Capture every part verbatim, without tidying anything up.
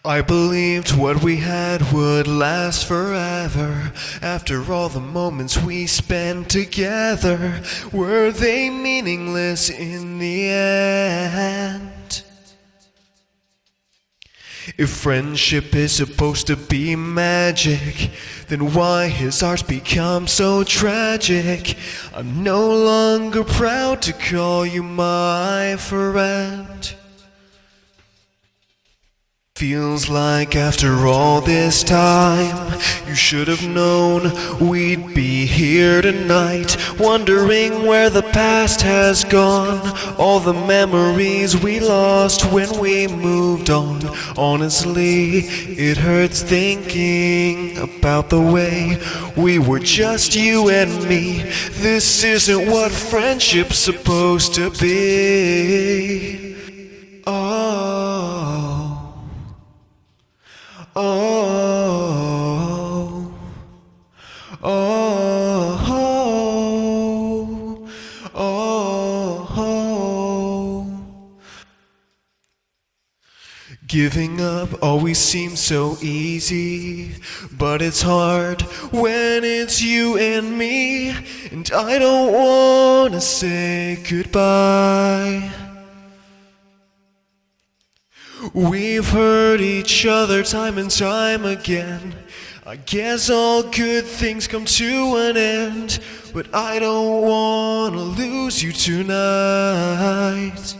I believed what we had would last forever. After all the moments we spent together, were they meaningless in the end? If friendship is supposed to be magic, then why has ours become so tragic? I'm no longer proud to call you my friend. Feels like after all this time, you should have known we'd be here tonight, wondering where the past has gone, all the memories we lost when we moved on. Honestly, it hurts thinking about the way we were just you and me. This isn't what friendship's supposed to be. Oh. Oh, oh, oh, oh. Giving up always seems so easy, but it's hard when it's you and me, and I don't wanna say goodbye. We've hurt each other time and time again. I guess all good things come to an end, but I don't wanna lose you tonight.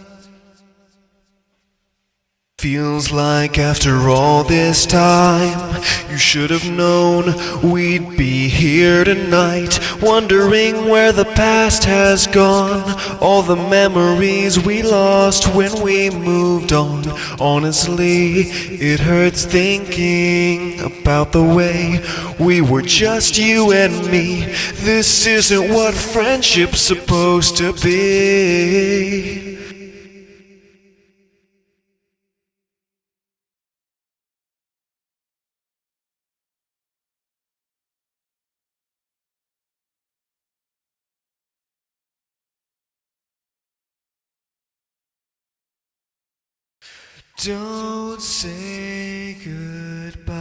Feels like after all this time, you should have known we'd be here tonight, wondering where the past has gone, all the memories we lost when we moved on. Honestly, it hurts thinking about the way we were just you and me. This isn't what friendship's supposed to be. Don't say goodbye.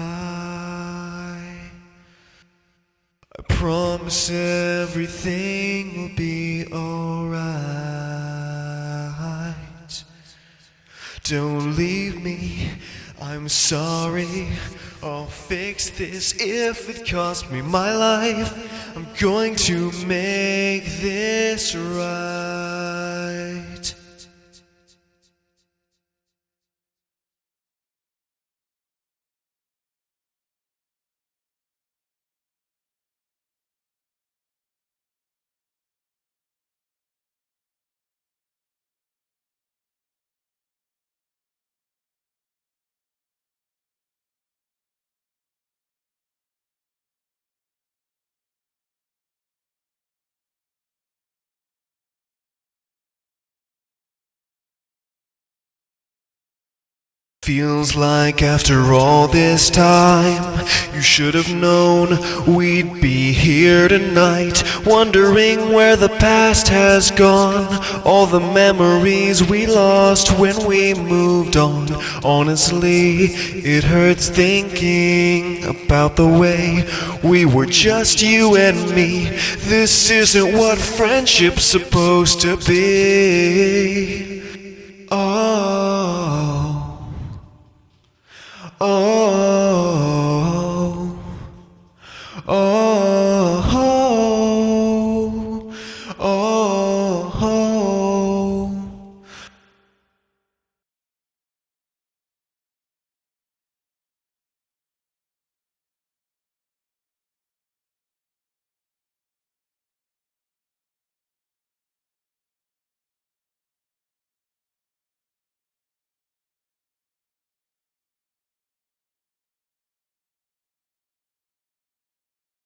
I promise everything will be alright. Don't leave me, I'm sorry. I'll fix this if it cost me my life. I'm going to make this right. Feels like after all this time, you should have known we'd be here tonight, wondering where the past has gone, all the memories we lost when we moved on. Honestly, it hurts thinking about the way we were just you and me. This isn't what friendship's supposed to be. Oh. Oh.